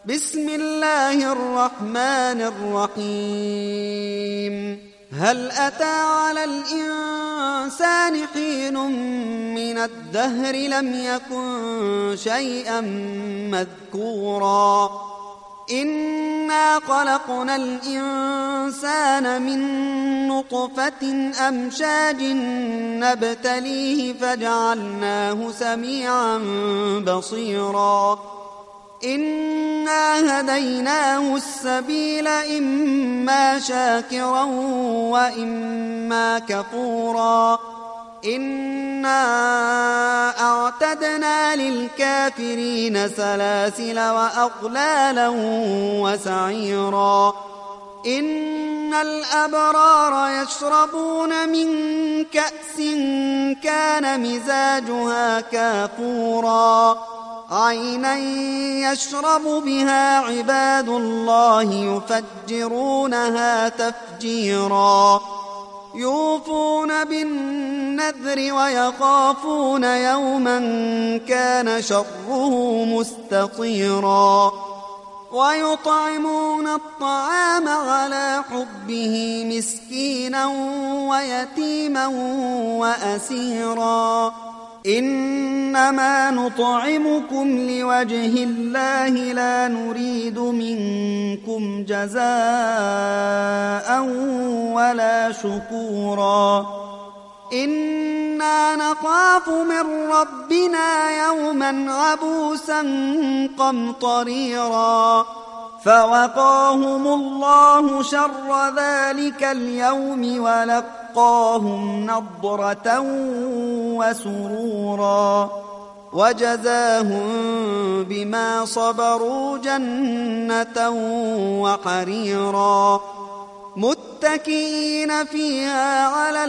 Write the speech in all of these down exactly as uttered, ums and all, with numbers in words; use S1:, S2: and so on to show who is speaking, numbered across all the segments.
S1: بسم الله الرحمن الرحيم هل أتى على الإنسان حين من الدهر لم يكن شيئا مذكورا إنا خلقنا الإنسان من نطفة أمشاج نبتليه فجعلناه سميعا بصيرا إنا هديناه السبيل إما شاكرا وإما كفورا إنا أعتدنا للكافرين سلاسل وأغلالا وسعيرا إن الأبرار يشربون من كأس كان مزاجها كافورا عينا يشرب بها عباد الله يفجرونها تفجيرا يوفون بالنذر ويخافون يوما كان شره مستطيرا ويطعمون الطعام على حبه مسكينا ويتيما وأسيرا إنما نطعمكم لوجه الله لا نريد منكم جزاء ولا شكورا إنا نخاف من ربنا يوما عبوسا قمطريرا فوقاهم الله شر ذلك اليوم ولقاهم نضرة وسرورا وجزاهم بما صبروا جنة وحريرا متكئين فيها على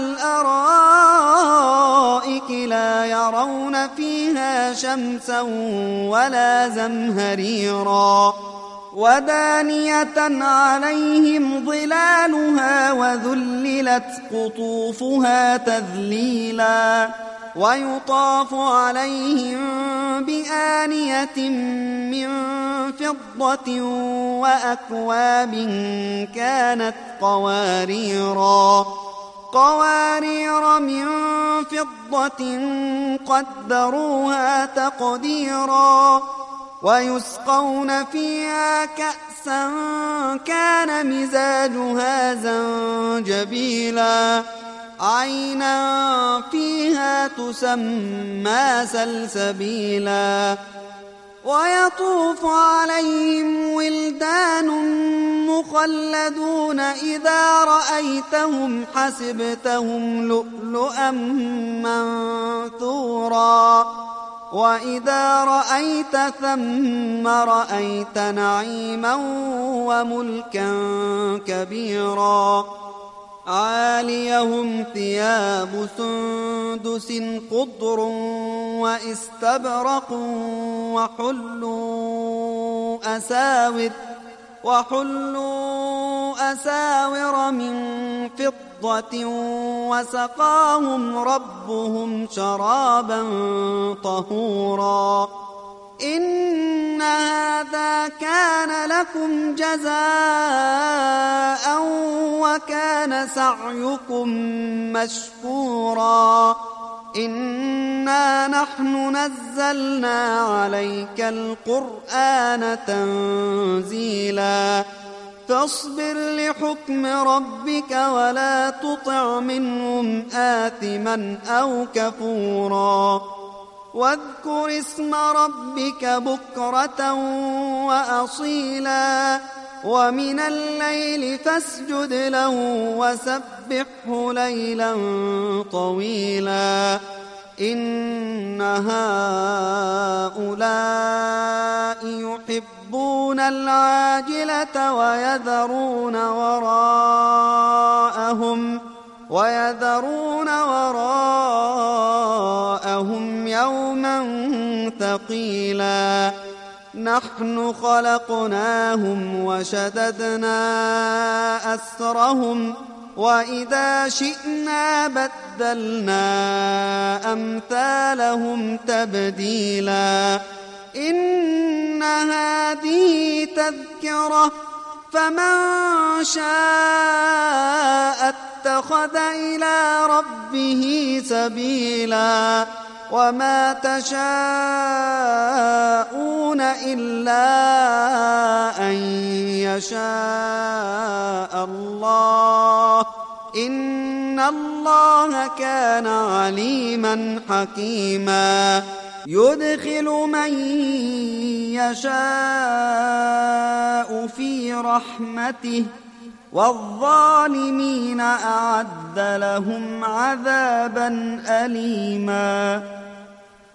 S1: الأرائك لا يرون فيها شمسا ولا زمهريرا ودانية عليهم ظلالها وذللت قطوفها تذليلا ويطاف عليهم بآنية من فضة وأكواب كانت قواريرا قوارير من فضة قدروها تقديرا ويسقون فيها كأسا كان مزاجها زنجبيلا عينا فيها تسمى سلسبيلا ويطوف عليهم ولدان مخلدون إذا رأيتهم حسبتهم لؤلؤا منثورا وإذا رأيت ثم رأيت نعيما وملكا كبيرا عاليهم ثياب سندس خضر واستبرق وحلوا أساور وحلوا أساور من فضة وسقاهم ربهم شرابا طهورا إن هذا كان لكم جزاء وكان سعيكم مشكورا إنا نحن نزلنا عليك القرآن تنزيلا فاصبر لحكم ربك ولا تطع منهم آثما أو كفورا واذكر اسم ربك بكرة وأصيلا ومن الليل فاسجد له وسبحه ليلا طويلا إن هؤلاء يحبون العاجلة ويذرون وراءهم ويذرون وراءهم يوما ثقيلا نحن خلقناهم وشددنا أسرهم وإذا شئنا بدلنا أمثالهم تبديلا إن هذه تذكرة فمن شاء اتخذ إلى ربه سبيلا وما تشاءون إلا أن يشاء الله إن الله كان عليما حكيما يدخل من يشاء في رحمته والظالمين أعد لهم عذابا أليما